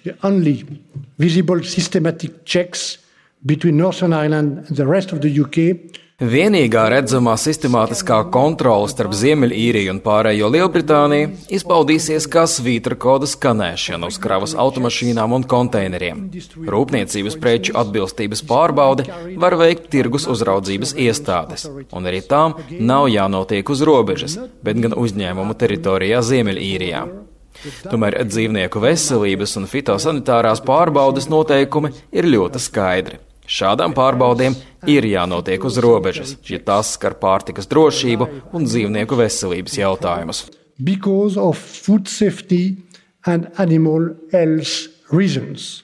The only visible systematic checks between Northern Ireland and the rest of the UK. Vienīgā redzamā sistemātiskā kontrole starp Ziemeļīriju un pārējo Lielbritāniju izpaudīsies kā svītra koda skanēšana uz kravas automašīnām un konteineriem. Rūpniecības preču atbilstības pārbaudi var veikt tirgus uzraudzības iestādes, un arī tām nav jānotiek uz robežas, bet gan uzņēmumu teritorijā Ziemeļīrijā. Tomēr dzīvnieku veselības un fitosanitārās pārbaudes noteikumi ir ļoti skaidri. Šādām pārbaudēm ir jānotiek uz robežas, ja tās skar pārtikas drošību un dzīvnieku veselības jautājumus. Because of food safety and animal health reasons.